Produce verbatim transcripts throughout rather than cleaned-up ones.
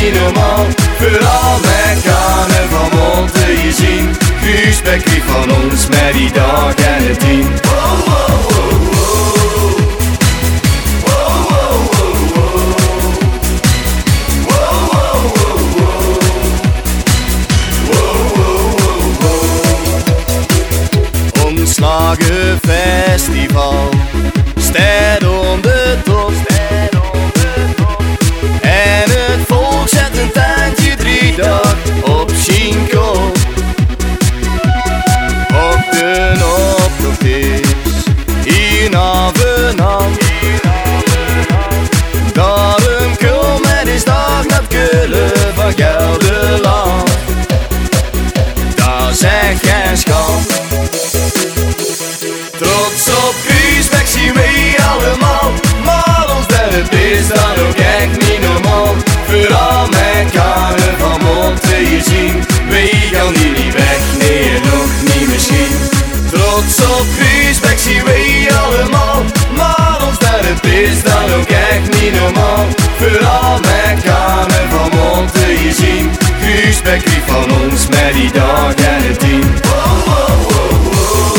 niet normaal. Vooral met carnaval moeten je zien. Gruusbeek lief van ons met die dag en het tien. Wow, wow, wow, wow. Wow, wow, wow, wow. Wow, wow, wow, wow. Wow, wow, wow, wow. Omslagen festival. Stad om de top. En het volk zet een tuintje drie dag op Schinkel. Op de oproep is hier naar Venand. Daarom kom en is dag naar Keulen van Gelderland. Daar zeg geen schat. Trots op Gruusbeek zien we allemaal. Maar ons dorp is dan ook echt niet normaal. Vooral met carnaval moeten je zien. We gaan hier niet weg, nee nog niet misschien. Trots op Gruusbeek zien we allemaal. Maar ons dorp is dan ook echt niet normaal. Vooral met carnaval moeten je zien. Gruusbeek lief van ons met die dag en het tien. Wow, wow, wow, wow.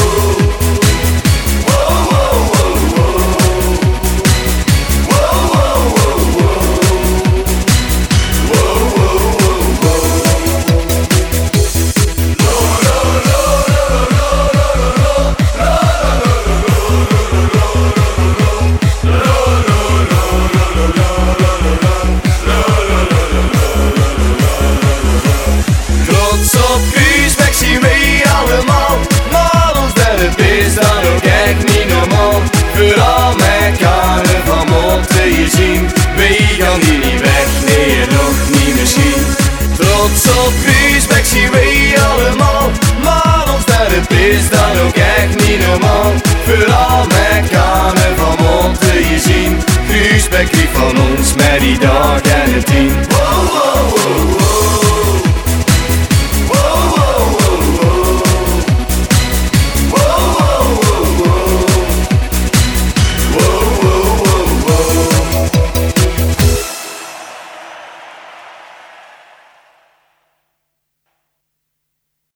Vooral met carnaval moeten je zien. We gaan hier niet weg, nee nog niet misschien. Trots op Gruusbeek zien we allemaal. Maar ons dorp is dan ook echt niet normaal. Vooral met carnaval moeten je zien. Gruusbeek lief van ons met die dag.